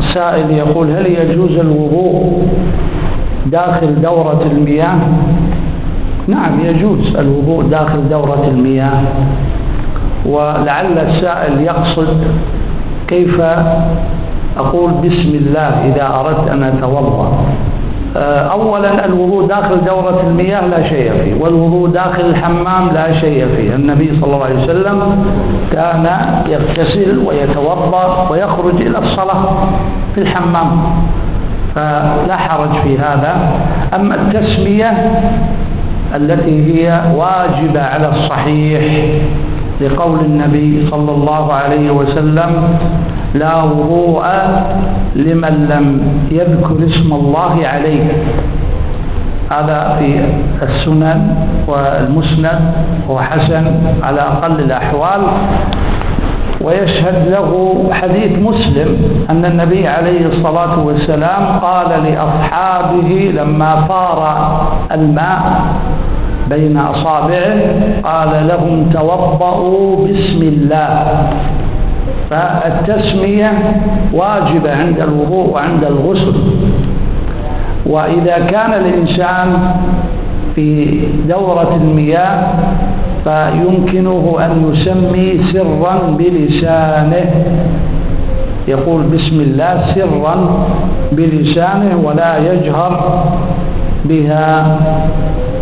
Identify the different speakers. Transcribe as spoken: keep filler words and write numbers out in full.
Speaker 1: سائل يقول: هل يجوز الوضوء داخل دورة المياه؟ نعم، يجوز الوضوء داخل دورة المياه. ولعل السائل يقصد كيف أقول بسم الله إذا أردت أن أتوضأ. أولا، الوضوء داخل دورة المياه لا شيء فيه، والوضوء داخل الحمام لا شيء فيه. النبي صلى الله عليه وسلم كان يغتسل ويتوضأ ويخرج إلى الصلاة في الحمام، فلا حرج في هذا. أما التسمية التي هي واجبة على الصحيح لقول النبي صلى الله عليه وسلم: لا وضوء لمن لم يذكر اسم الله عليه. هذا في السنن والمسند، وحسن على أقل الأحوال. ويشهد له حديث مسلم أن النبي عليه الصلاة والسلام قال لأصحابه لما فار الماء بين أصابعه، قال لهم: توضؤوا بسم الله. فالتسمية واجبة عند الوضوء وعند الغسل. وإذا كان الإنسان في دورة المياه فيمكنه أن يسمي سرا بلسانه، يقول بسم الله سرا بلسانه ولا يجهر بها.